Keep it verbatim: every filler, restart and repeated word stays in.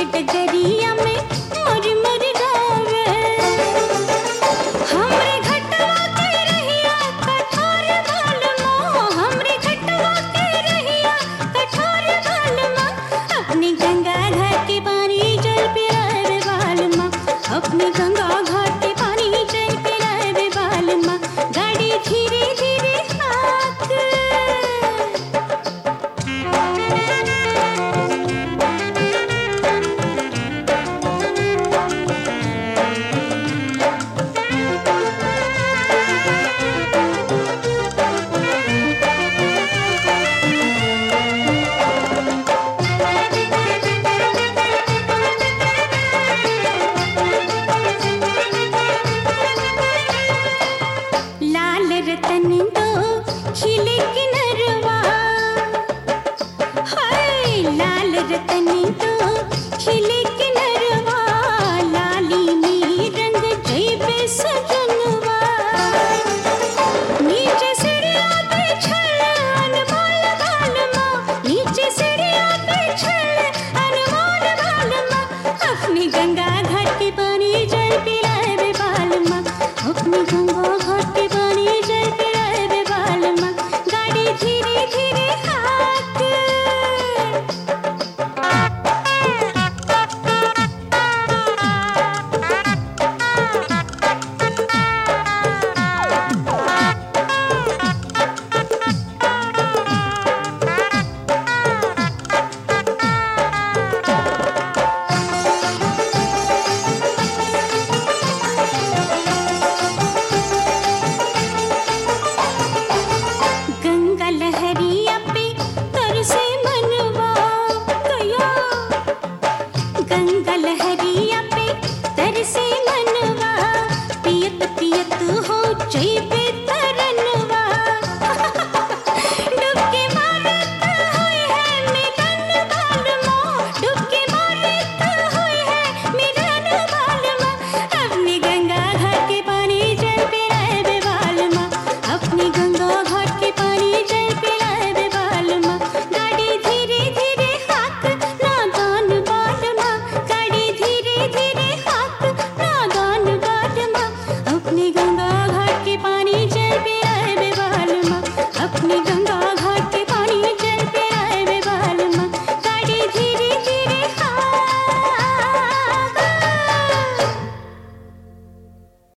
डगरिया में मुर मुर गावे। हमरे घटवा के रहिया कठोर बालमा, हमरे घटवा के रहिया कठोर बालमा, अपनी गंगा घाट के पानी जल पिलावे बालमा, अपनी गंगा घाट के पानी जल पिलावे बालमा, गाड़ी धीरे धीरे हाथ। लाल रतन दो खिले किनरवा, हाय लाल रतन दो खिले किनरवा, लाली में रंग जैबे सजनवा, नीचे सिड़िया पे छल अनमोल बालमा, नीचे सिड़िया पे छल अनमोल बालमा, अपनी गंगा घाट के पानी जल पिलावे बालमा, अपनी गंगा घाट के पानी जल पिलावे बालमा, गाड़ी धीरे धीरे हाथ। गंगा लहरिया पे तरसे मनवा गया, गंगा लहरिया पे तरसे